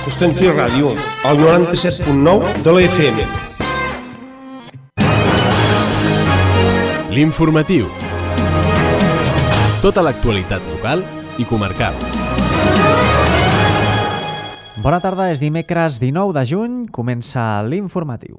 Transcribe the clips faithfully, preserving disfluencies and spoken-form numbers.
Constantí Ràdio, al noranta-set punt nou de la F M. L'informatiu. Tota l'actualitat local i comarcal. Bona tarda, és dimecres dinou de juny, comença l'informatiu.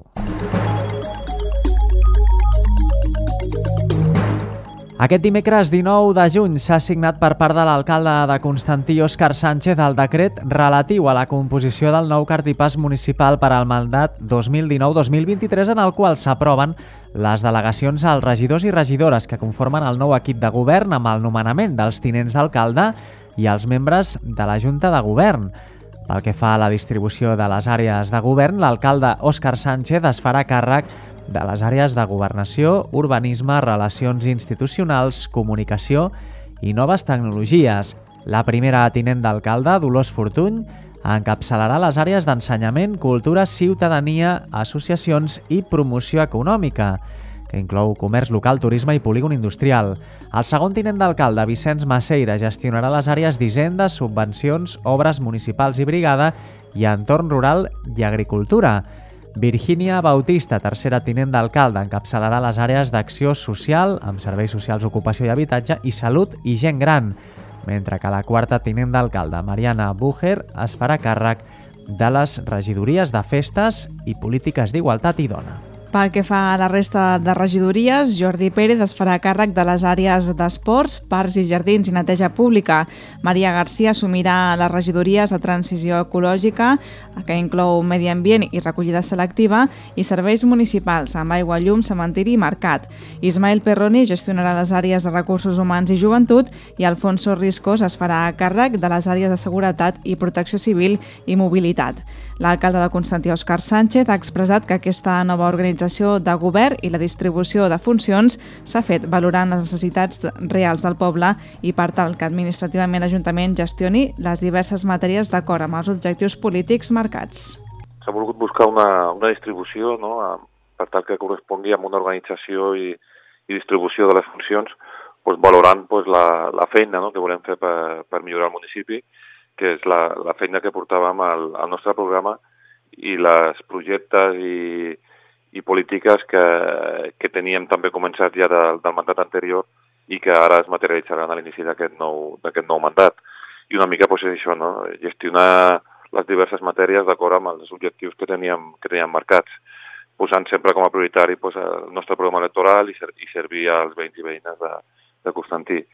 Aquest dimecres dinou de juny s'ha signat per part de l'alcalde de Constantí, Òscar Sánchez, el decret relatiu a la composició del nou cartipàs municipal per al mandat dos mil dinou dos mil vint-i-tres, en el qual s'aproven les delegacions als regidors i regidores que conformen el nou equip de govern amb el nomenament dels tinents d'alcalde i els membres de la Junta de Govern. Pel que fa a la distribució de les àrees de govern, l'alcalde Òscar Sánchez es farà càrrec de les àrees de governació, urbanisme, relacions institucionals, comunicació i noves tecnologies. La primera tinent d'alcalde, Dolors Fortuny, encapçalarà les àrees d'ensenyament, cultura, ciutadania, associacions i promoció econòmica, que inclou comerç local, turisme i polígon industrial. El segon tinent d'alcalde, Vicenç Maceira, gestionarà les àrees d'hisenda, subvencions, obres municipals i brigada i entorn rural i agricultura. Virgínia Bautista, tercera tinent d'alcalde, encapçalarà les àrees d'acció social, amb serveis socials, ocupació i habitatge, i salut i gent gran, mentre que la quarta tinent d'alcalde, Mariana Búger, es farà càrrec de les regidories de festes i polítiques d'igualtat i dona. Pel que fa a la resta de regidories, Jordi Pérez es farà càrrec de les àrees d'esports, parcs i jardins i neteja pública. Maria Garcia assumirà les regidories de transició ecològica, que inclou medi ambient i recollida selectiva, i serveis municipals, amb aigua, llum, cementiri i mercat. Ismael Perroni gestionarà les àrees de recursos humans i joventut i Alfonso Riscos es farà càrrec de les àrees de seguretat i protecció civil i mobilitat. L'alcalde de Constantí, Òscar Sánchez, ha expressat que aquesta nova organització de govern i la distribució de funcions s'ha fet valorant les necessitats reals del poble i per tal que administrativament l'Ajuntament gestioni les diverses matèries d'acord amb els objectius polítics marcats. S'ha volgut buscar una, una distribució, no?, per tal que correspongui amb una organització i, i distribució de les funcions, doncs, valorant doncs, la, la feina, no?, que volem fer per, per millorar el municipi, que és la, la feina que portàvem al, al nostre programa i les projectes i i polítiques que, que teníem també començat ja del, del mandat anterior i que ara es materialitzaran a l'inici d'aquest nou, d'aquest nou mandat. I una mica doncs, és això, no?, gestionar les diverses matèries d'acord amb els objectius que teníem, que teníem marcats, posant sempre com a prioritari doncs, el nostre programa electoral i, ser, i servir als veïns i veïnes de, de Constantí.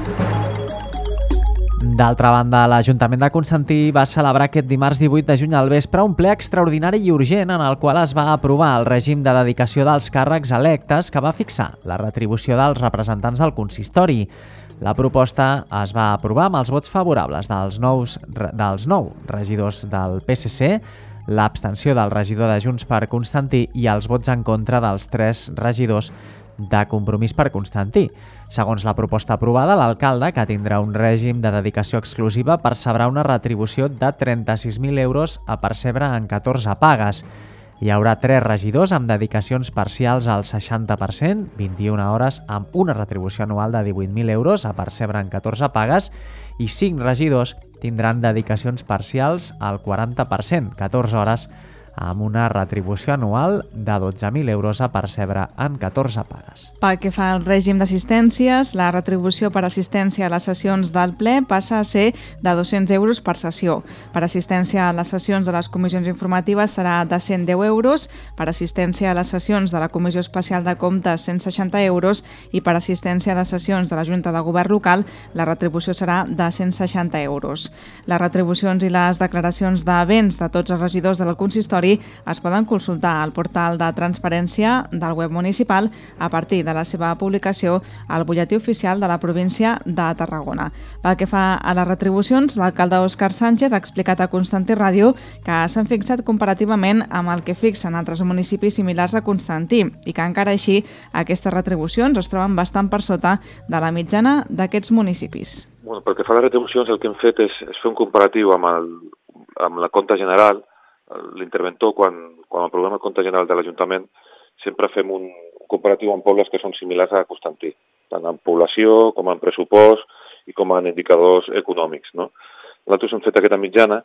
D'altra banda, l'Ajuntament de Constantí va celebrar aquest dimarts divuit de juny al vespre un ple extraordinari i urgent en el qual es va aprovar el règim de dedicació dels càrrecs electes que va fixar la retribució dels representants del consistori. La proposta es va aprovar amb els vots favorables dels, nous, dels nou regidors del P S C, l'abstenció del regidor de Junts per Constantí i els vots en contra dels tres regidors de Compromís per Constantí. Segons la proposta aprovada, l'alcalde, que tindrà un règim de dedicació exclusiva, percebrà una retribució de trenta-sis mil euros a percebre en catorze pagues. Hi haurà tres regidors amb dedicacions parcials al seixanta per cent, vint-i-una hores amb una retribució anual de divuit mil euros a percebre en catorze pagues, i cinc regidors tindran dedicacions parcials al quaranta per cent, catorze hores, amb una retribució anual de dotze mil euros a percebre en catorze pagues. Pel que fa al règim d'assistències, la retribució per assistència a les sessions del ple passa a ser de dos-cents euros per sessió. Per assistència a les sessions de les comissions informatives serà de cent deu euros, per assistència a les sessions de la Comissió Especial de Comptes cent seixanta euros i per assistència a les sessions de la Junta de Govern local la retribució serà de cent seixanta euros. Les retribucions i les declaracions de béns de tots els regidors del consistori es poden consultar al portal de transparència del web municipal a partir de la seva publicació al butlletí oficial de la província de Tarragona. Pel que fa a les retribucions, l'alcalde Òscar Sánchez ha explicat a Constantí Ràdio que s'han fixat comparativament amb el que fixen altres municipis similars a Constantí i que encara així aquestes retribucions es troben bastant per sota de la mitjana d'aquests municipis. Bueno, pel que fa a les retribucions, el que hem fet és, és fer un comparatiu amb, el, amb la compte general. L'interventor, quan, quan aprovem el compte general de l'Ajuntament, sempre fem un comparatiu amb pobles que són similars a Constantí, tant en població com en pressupost i com en indicadors econòmics, no? Nosaltres hem fet aquesta mitjana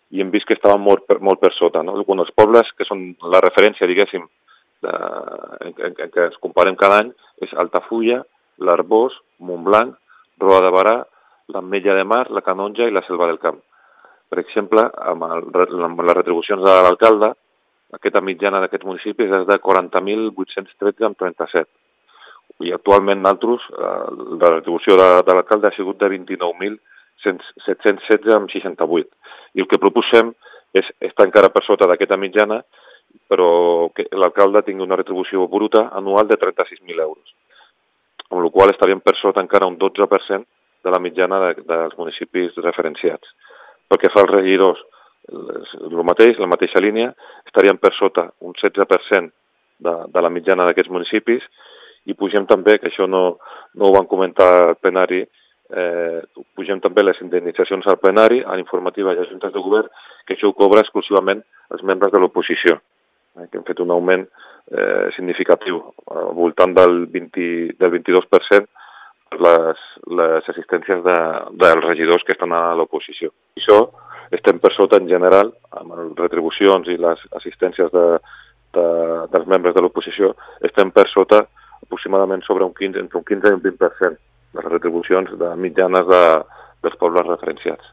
i hem vist que estaven molt per, molt per sota. No? Quan els pobles que són la referència, diguéssim, de, en, en, en què ens comparem cada any, és Altafulla, l'Arbós, Montblanc, Roda de Barà, l'Ametlla de Mar, la Canonja i la Selva del Camp. Per exemple, amb, el, amb les retribucions de l'alcalde, aquesta mitjana d'aquests municipis és de quaranta mil vuit-cents tretze coma trenta-set. I actualment nosaltres, eh, la retribució de, de l'alcalde ha sigut de vint-i-nou mil set-cents setze coma seixanta-vuit. I el que proposem és estar encara per sota d'aquesta mitjana, però que l'alcalde tingui una retribució bruta anual de trenta-sis mil euros. Amb la qual estaríem per sota encara un dotze per cent de la mitjana de, dels municipis referenciats. Pel que fa als regidors, el mateix, la mateixa línia, estaríem per sota un setze per cent de, de la mitjana d'aquests municipis i pugem també, que això no, no ho van comentar al plenari, eh, pugem també les indemnitzacions al plenari, a l'informativa i a juntes de govern, que això ho cobra exclusivament els membres de l'oposició, eh, que hem fet un augment eh, significatiu, al voltant del, vint, del vint-i-dos per cent les, les assistències de, dels regidors que estan a l'oposició. Això estem per sota en general, amb les retribucions i les assistències de, de, dels membres de l'oposició, estem per sota aproximadament sobre un quinze, entre un quinze i un vint per cent de les retribucions de mitjanes de, dels pobles referenciats.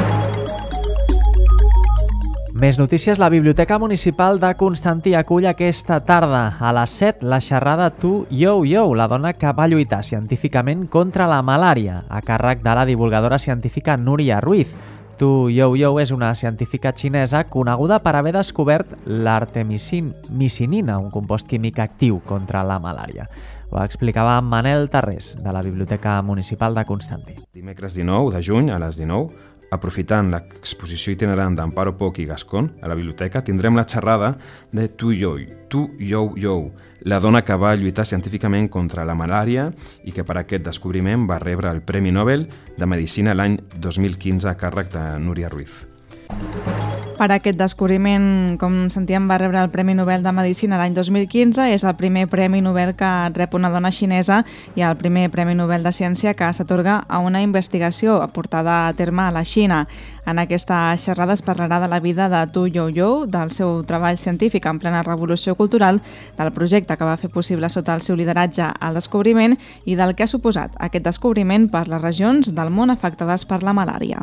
Més notícies. La Biblioteca Municipal de Constantí acull aquesta tarda a les set la xerrada Tu Yo Yo, la dona que va lluitar científicament contra la malària, a càrrec de la divulgadora científica Núria Ruiz. Tu Yo Yo és una científica xinesa coneguda per haver descobert l'artemisinina, un compost químic actiu contra la malària. Ho explicava Manel Tarrés, de la Biblioteca Municipal de Constantí. Dimecres dinou de juny a les dinou, aprofitant l'exposició itinerant d'Amparo Poch i Gascon, a la biblioteca tindrem la xerrada de Tu Yo Tu Yo Yo, la dona que va lluitar científicament contra la malària i que per aquest descobriment va rebre el Premi Nobel de Medicina l'any dos mil quinze a càrrec de Núria Ruiz. Per aquest descobriment, com sentíem, va rebre el Premi Nobel de Medicina l'any dos mil quinze. És el primer Premi Nobel que rep una dona xinesa i el primer Premi Nobel de Ciència que s'atorga a una investigació portada a terme a la Xina. En aquesta xerrada es parlarà de la vida de Tu Yo Yo, del seu treball científic en plena revolució cultural, del projecte que va fer possible sota el seu lideratge el descobriment i del que ha suposat aquest descobriment per les regions del món afectades per la malària.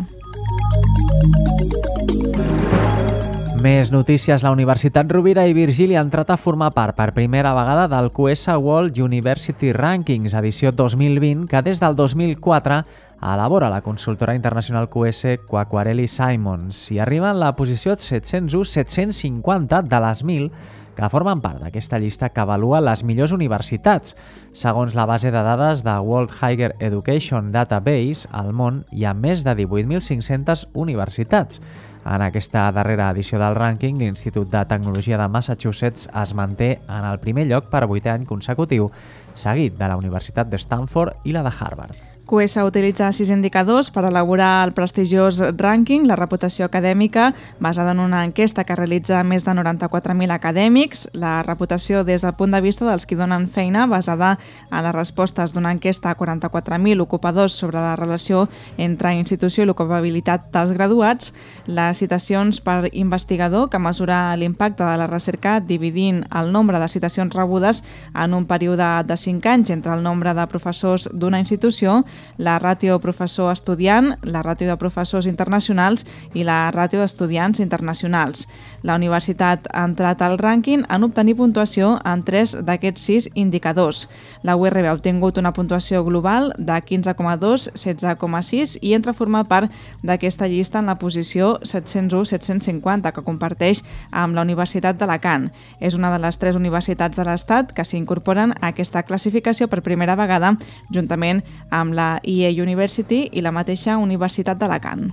Més notícies. La Universitat Rovira i Virgili ha entrat a formar part per primera vegada del Q S World University Rankings, edició dos mil vint, que des del dos mil quatre elabora la consultora internacional Q S Quacquarelli Simons i arriba en la posició set-cents u set-cents cinquanta de les mil que formen part d'aquesta llista que avalua les millors universitats. Segons la base de dades de World Higher Education Database, al món hi ha més de divuit mil cinc-centes universitats. En aquesta darrera edició del rànquing, l'Institut de Tecnologia de Massachusetts es manté en el primer lloc per vuitè any consecutiu, seguit de la Universitat de Stanford i la de Harvard. Q S utilitza sis indicadors per elaborar el prestigiós rànquing, la reputació acadèmica, basada en una enquesta que realitza més de noranta-quatre mil acadèmics, la reputació des del punt de vista dels qui donen feina, basada en les respostes d'una enquesta a quaranta-quatre mil ocupadors sobre la relació entre institució i l'ocupabilitat dels graduats, les citacions per investigador, que mesura l'impacte de la recerca dividint el nombre de citacions rebudes en un període de cinc anys entre el nombre de professors d'una institució, la ràtio professor-estudiant, la ràtio de professors internacionals i la ràtio d'estudiants internacionals. La universitat ha entrat al rànquing en obtenir puntuació en tres d'aquests sis indicadors. La U R B ha obtingut una puntuació global de quinze coma dos, setze coma sis i entra a formar part d'aquesta llista en la posició set-cents u set-cents cinquanta, que comparteix amb la Universitat d'Alacant. És una de les tres universitats de l'Estat que s'incorporen a aquesta classificació per primera vegada, juntament amb la I E University i la mateixa Universitat d'Alacant.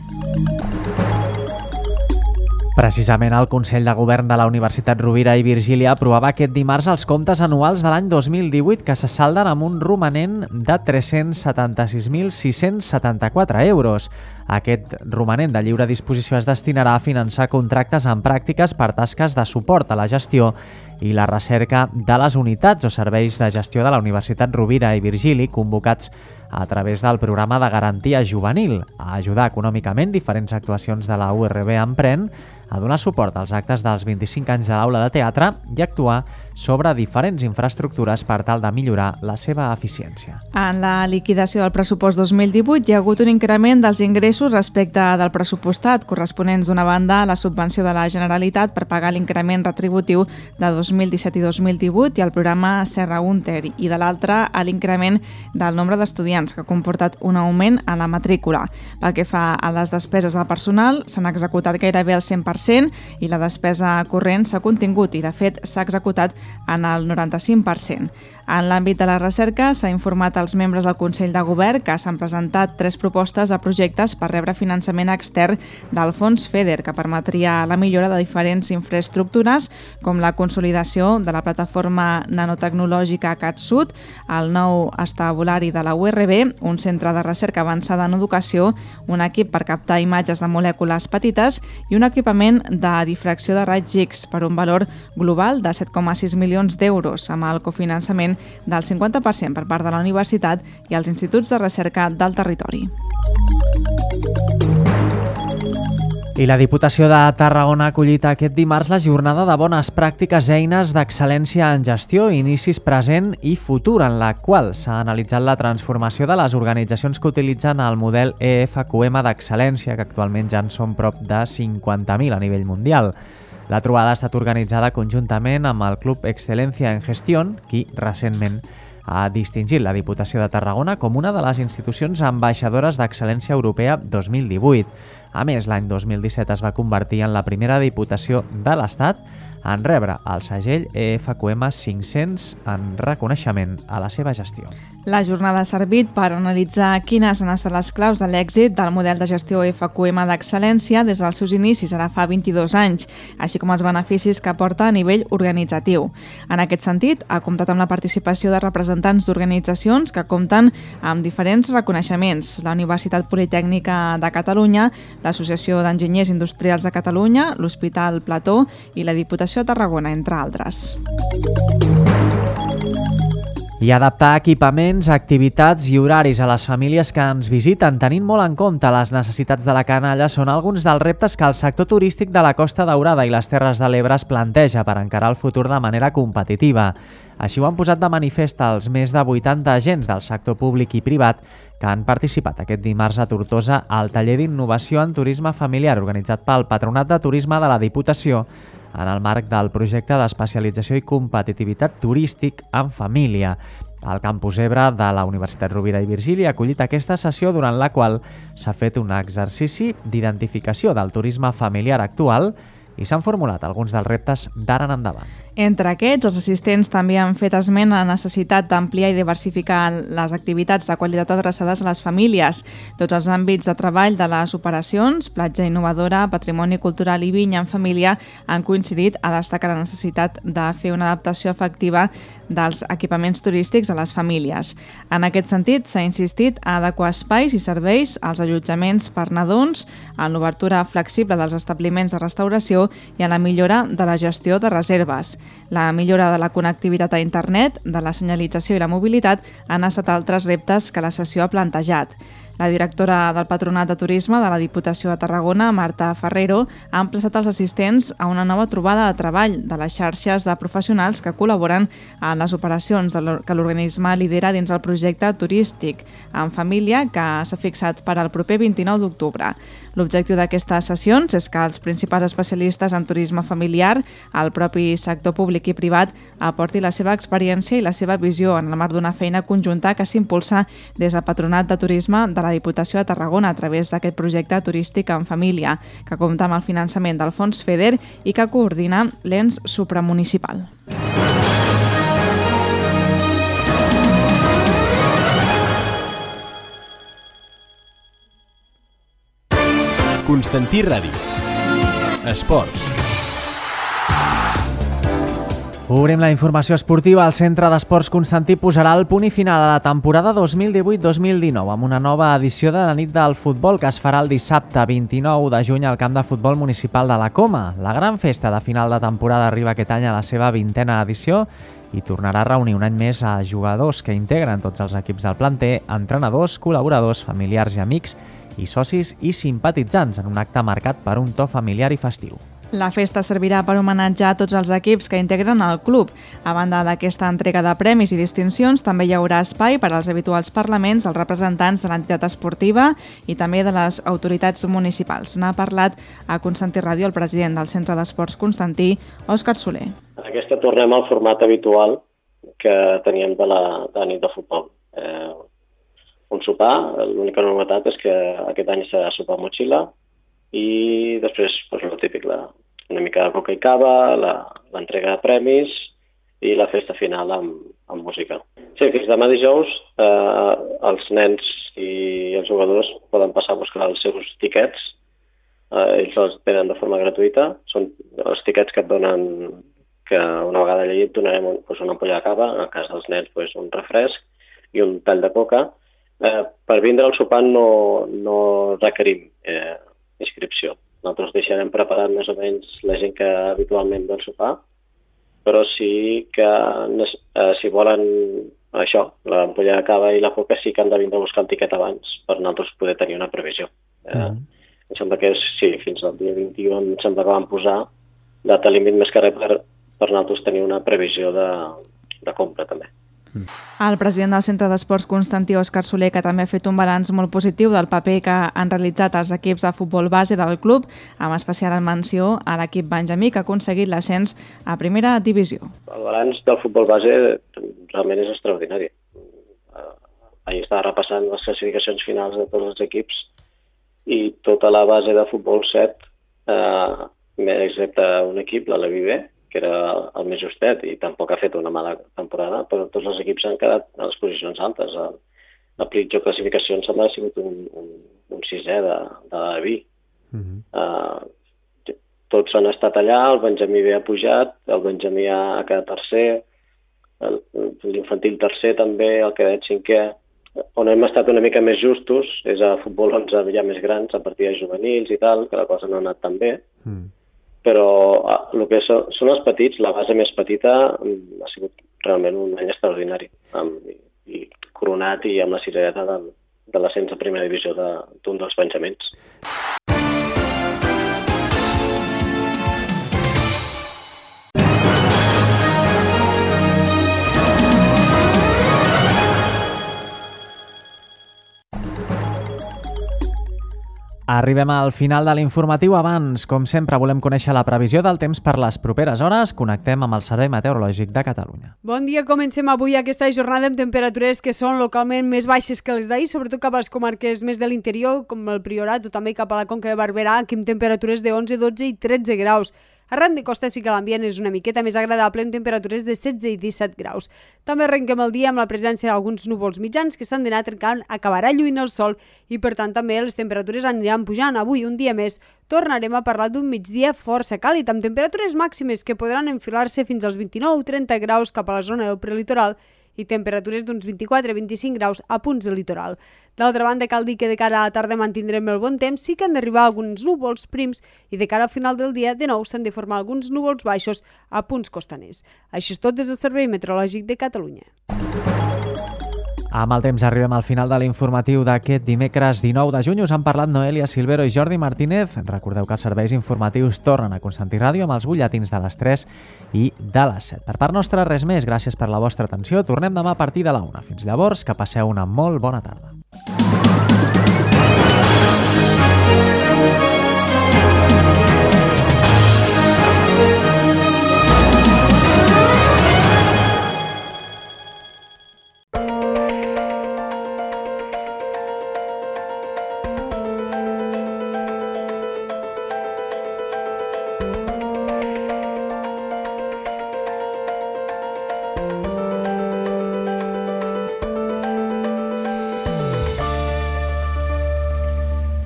Precisament el Consell de Govern de la Universitat Rovira i Virgili aprovava aquest dimarts els comptes anuals de l'any dos mil divuit, que se salden amb un romanent de tres-cents setanta-sis mil sis-cents setanta-quatre euros. Aquest romanent de lliure disposició es destinarà a finançar contractes en pràctiques per tasques de suport a la gestió i la recerca de les unitats o serveis de gestió de la Universitat Rovira i Virgili convocats a través del programa de garantia juvenil, a ajudar econòmicament diferents actuacions de la U R B Emprèn, a donar suport als actes dels vint-i-cinc anys de l'aula de teatre i actuar sobre diferents infraestructures per tal de millorar la seva eficiència. En la liquidació del pressupost dos mil divuit hi ha hagut un increment dels ingressos respecte del pressupostat, corresponents d'una banda a la subvenció de la Generalitat per pagar l'increment retributiu de dos mil disset i dos mil divuit i el programa Serra Hunter, i de l'altra a l'increment del nombre d'estudiants, que ha comportat un augment a la matrícula. Pel que fa a les despeses del personal, s'han executat gairebé el cent per cent i la despesa corrent s'ha contingut i, de fet, s'ha executat en el noranta-cinc per cent. En l'àmbit de la recerca, s'ha informat als membres del Consell de Govern que s'han presentat tres propostes de projectes per rebre finançament extern del fons FEDER, que permetria la millora de diferents infraestructures, com la consolidació de la plataforma nanotecnològica CatSud, el nou estabulari de la U R B, un centre de recerca avançada en educació, un equip per captar imatges de molècules petites i un equipament de difracció de raigs X per un valor global de set coma sis milions d'euros, amb el cofinançament del cinquanta per cent per part de la universitat i els instituts de recerca del territori. I la Diputació de Tarragona ha acollit aquest dimarts la jornada de bones pràctiques eines d'excel·lència en gestió, inicis present i futur, en la qual s'ha analitzat la transformació de les organitzacions que utilitzen el model E F Q M d'excel·lència, que actualment ja en són prop de cinquanta mil a nivell mundial. La trobada ha estat organitzada conjuntament amb el Club Excelencia en Gestión, qui recentment ha distingit la Diputació de Tarragona com una de les institucions ambaixadores d'excel·lència europea dos mil divuit. A més, l'any dos mil disset es va convertir en la primera Diputació de l'Estat en rebre el segell E F Q M cinc-cents en reconeixement a la seva gestió. La jornada ha servit per analitzar quines han estat les claus de l'èxit del model de gestió E F Q M d'excel·lència des dels seus inicis, ara fa vint-i-dos anys, així com els beneficis que aporta a nivell organitzatiu. En aquest sentit, ha comptat amb la participació de representants d'organitzacions que compten amb diferents reconeixements: la Universitat Politècnica de Catalunya, l'Associació d'Enginyers Industrials de Catalunya, l'Hospital Plató i la Diputació de Tarragona, entre altres. I adaptar equipaments, activitats i horaris a les famílies que ens visiten, tenint molt en compte les necessitats de la canalla, són alguns dels reptes que el sector turístic de la Costa Daurada i les Terres de l'Ebre es planteja per encarar el futur de manera competitiva. Així ho han posat de manifest els més de vuitanta agents del sector públic i privat que han participat aquest dimarts a Tortosa al taller d'innovació en turisme familiar organitzat pel Patronat de Turisme de la Diputació en el marc del projecte d'especialització i competitivitat turístic en família. El Campus Ebre de la Universitat Rovira i Virgili ha acollit aquesta sessió durant la qual s'ha fet un exercici d'identificació del turisme familiar actual i s'han formulat alguns dels reptes d'ara en endavant. Entre aquests, els assistents també han fet esment a la necessitat d'ampliar i diversificar les activitats de qualitat adreçades a les famílies. Tots els àmbits de treball de les operacions, platja innovadora, patrimoni cultural i vinya en família han coincidit a destacar la necessitat de fer una adaptació efectiva dels equipaments turístics a les famílies. En aquest sentit, s'ha insistit a adequar espais i serveis als allotjaments per nadons, en l'obertura flexible dels establiments de restauració i en la millora de la gestió de reserves. La millora de la connectivitat a internet, de la senyalització i la mobilitat han estat altres reptes que la sessió ha plantejat. La directora del Patronat de Turisme de la Diputació de Tarragona, Marta Ferrero, ha emplaçat els assistents a una nova trobada de treball de les xarxes de professionals que col·laboren en les operacions que l'organisme lidera dins el projecte turístic en família que s'ha fixat per al proper vint-i-nou d'octubre. L'objectiu d'aquestes sessions és que els principals especialistes en turisme familiar, el propi sector públic i privat, aporti la seva experiència i la seva visió en el marc d'una feina conjunta que s'impulsa des del Patronat de Turisme de la Diputació de Tarragona a través d'aquest projecte turístic en família, que compta amb el finançament del fons FEDER i que coordina l'ens supramunicipal. Constantí Ràdio. Esports. Obrim la informació esportiva. El Centre d'Esports Constantí posarà el punt i final a la temporada dos mil divuit dos mil dinou amb una nova edició de la nit del futbol que es farà el dissabte vint-i-nou de juny al camp de futbol municipal de la Coma. La gran festa de final de temporada arriba aquest any a la seva vintena edició i tornarà a reunir un any més a jugadors que integren tots els equips del planter, entrenadors, col·laboradors, familiars i amics i socis i simpatitzants en un acte marcat per un to familiar i festiu. La festa servirà per homenatjar a tots els equips que integren el club. A banda d'aquesta entrega de premis i distincions, també hi haurà espai per als habituals parlaments, els representants de l'entitat esportiva i també de les autoritats municipals. N'ha parlat a Constantí Ràdio el president del Centre d'Esports Constantí, Òscar Soler. En aquesta tornem al format habitual que teníem de la, de la nit de futbol. Eh, un sopar, l'única novetat és que aquest any serà sopar motxilla i després pues, el típic, la, una mica de coca i cava, l'entrega de premis i la festa final amb, amb música. Sí, fins demà dijous eh, els nens i els jugadors poden passar a buscar els seus tiquets. Eh, ells els tenen de forma gratuïta. Són els tiquets que et donen, que una vegada allà et donarem un, pues, una ampolla de cava, en el cas dels nens pues, un refresc i un tall de coca. Eh, per vindre al sopar no, no requerim eh, inscripció. Nosaltres deixarem preparat més o menys la gent que habitualment ve al sopar, però sí que eh, si volen això, l'ampolla de cava i la coca sí que han de vindre a buscar el tiquet abans per nosaltres poder tenir una previsió. Eh, mm. Em sembla que és, sí, fins al dia vint-i-u em sembla que vam posar data límit més que res per, per nosaltres tenir una previsió de, de compra també. El president del Centre d'Esports Constantí, Òscar Soler, que també ha fet un balanç molt positiu del paper que han realitzat els equips de futbol base del club, amb especial menció a l'equip benjamí, que ha aconseguit l'ascens a primera divisió. El balanç del futbol base realment és extraordinari. Ahir estava repassant les classificacions finals de tots els equips i tota la base de futbol set, eh, excepte un equip, la Levi B, que era el més justet i tampoc ha fet una mala temporada, però tots els equips han quedat a les posicions altes. El, la pitjor classificació em sembla que ha sigut un, un, un sisè de, de la B. Uh-huh. uh, tots han estat allà, el Benjamí B ha pujat, el Benjamí ha quedat tercer, l'infantil tercer també, el cadet cinquè. On hem estat una mica més justos és a futbol onze ja més grans, a partir de juvenils i tal, que la cosa no ha anat tan bé. Uh-huh. Però el que són, són els petits, la base més petita ha sigut realment un any extraordinari amb, i, i coronat i amb la cirereta de, de l'ascens a primera divisió d'un de, dels penjaments. Arribem al final de l'informatiu. Abans, com sempre, volem conèixer la previsió del temps per les properes hores. Connectem amb el Servei Meteorològic de Catalunya. Bon dia, comencem avui aquesta jornada amb temperatures que són localment més baixes que les d'ahir, sobretot cap a les comarques més de l'interior, com el Priorat o també cap a la Conca de Barberà, aquí amb temperatures de onze, dotze i tretze graus. Arran de costa sí que l'ambient és una miqueta més agradable amb temperatures de setze i disset graus. També arrenquem el dia amb la presència d'alguns núvols mitjans que s'han d'anar trencant, acabarà lluint el sol i per tant també les temperatures aniran pujant. Avui, un dia més, tornarem a parlar d'un migdia força càlid amb temperatures màximes que podran enfilar-se fins als vint-i-nou a trenta graus cap a la zona del prelitoral i temperatures d'uns vint-i-quatre a vint-i-cinc graus a punts del litoral. D'altra banda, cal dir que de cara a la tarda mantindrem el bon temps, sí que han d'arribar alguns núvols prims i de cara al final del dia, de nou, s'han de formar alguns núvols baixos a punts costaners. Això és tot des del Servei Meteorològic de Catalunya. Amb el temps arribem al final de l'informatiu d'aquest dimecres dinou de juny. Us han parlat Noelia Silvero i Jordi Martínez. Recordeu que els serveis informatius tornen a Constantí Ràdio amb els butlletins de les tres i de les set. Per part nostra, res més. Gràcies per la vostra atenció. Tornem demà a partir de la una. Fins llavors, que passeu una molt bona tarda.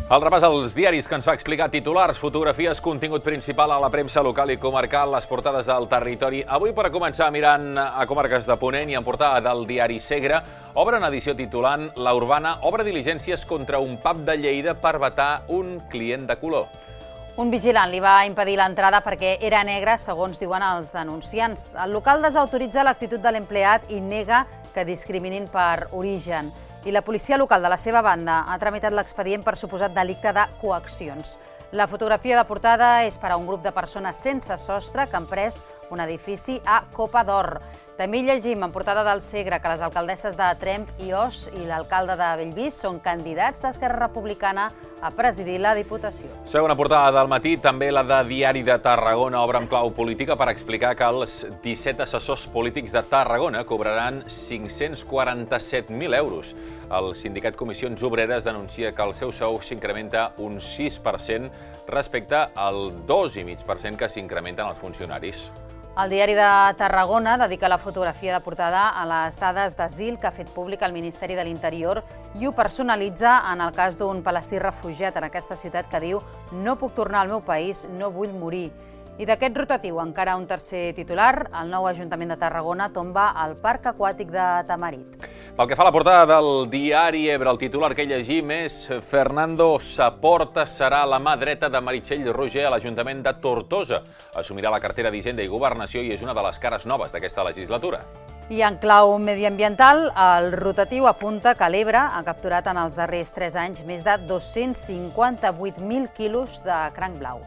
El repàs als diaris que ens fa explicar titulars, fotografies, contingut principal a la premsa local i comarcal, les portades del territori. Avui, per a començar mirant a comarques de Ponent i en portada del diari Segre, obren edició titulant La Urbana obre diligències contra un pub de Lleida per vetar un client de color. Un vigilant li va impedir l'entrada perquè era negre, segons diuen els denunciants. El local desautoritza l'actitud de l'empleat i nega que discriminin per origen. I la policia local de la seva banda ha tramitat l'expedient per suposat delicte de coaccions. La fotografia de portada és per a un grup de persones sense sostre que han pres un edifici a Copa d'Or. També llegim en portada del Segre que les alcaldesses de Tremp i Os i l'alcalde de Bellvís són candidats d'Esquerra Republicana a presidir la Diputació. Segona portada del matí, també la de Diari de Tarragona obre amb clau política per explicar que els disset assessors polítics de Tarragona cobraran cinc-cents quaranta-set mil euros. El sindicat Comissions Obreres denuncia que el seu sou s'incrementa un sis per cent respecte al dos coma cinc per cent que s'incrementen els funcionaris. El Diari de Tarragona dedica la fotografia de portada a les dades d'asil que ha fet públic el Ministeri de l'Interior i ho personalitza en el cas d'un palestí refugiat en aquesta ciutat que diu «No puc tornar al meu país, no vull morir». I d'aquest rotatiu, encara un tercer titular, el nou Ajuntament de Tarragona tomba el Parc Aquàtic de Tamarit. Pel que fa a la portada del diari Ebre, el titular que llegim és Fernando Saporta serà la mà dreta de Meritxell Roger a l'Ajuntament de Tortosa. Assumirà la cartera d'Hisenda i Governació i és una de les cares noves d'aquesta legislatura. I en clau mediambiental, el rotatiu apunta que l'Ebre ha capturat en els darrers tres anys més de dos-cents cinquanta-vuit mil quilos de cranc blau.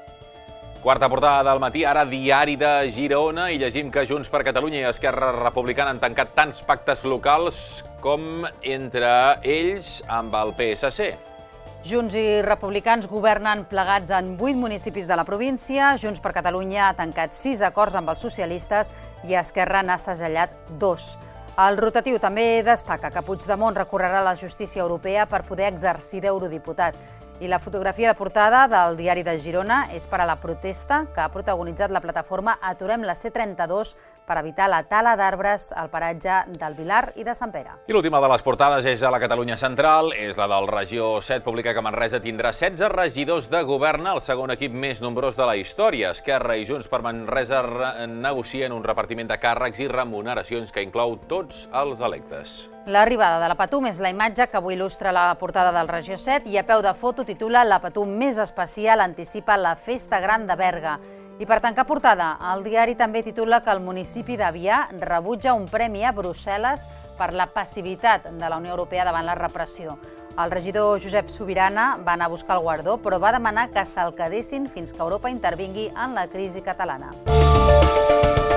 Quarta portada del matí, ara Diari de Girona, i llegim que Junts per Catalunya i Esquerra Republicana han tancat tants pactes locals com entre ells amb el P S C. Junts i Republicans governen plegats en vuit municipis de la província, Junts per Catalunya ha tancat sis acords amb els socialistes i Esquerra n'ha segellat dos. El rotatiu també destaca que Puigdemont recorrerà a la justícia europea per poder exercir d'eurodiputat. I la fotografia de portada del Diari de Girona és per a la protesta que ha protagonitzat la plataforma Aturem la C trenta-dos per evitar la tala d'arbres al paratge del Vilar i de Sant Pere. I l'última de les portades és a la Catalunya Central, és la del Regió set, publica que Manresa tindrà setze regidors de govern, el segon equip més nombrós de la història. Esquerra i Junts per Manresa negocien un repartiment de càrrecs i remuneracions que inclou tots els electes. L'arribada de la Patum és la imatge que avui il·lustra la portada del Regió set i a peu de foto titula La Patum més especial anticipa la Festa Gran de Berga. I per tancar portada, el diari també titula que el municipi d'Avià rebutja un premi a Brussel·les per la passivitat de la Unió Europea davant la repressió. El regidor Josep Subirana va anar a buscar el guardó, però va demanar que se'l quedessin fins que Europa intervingui en la crisi catalana.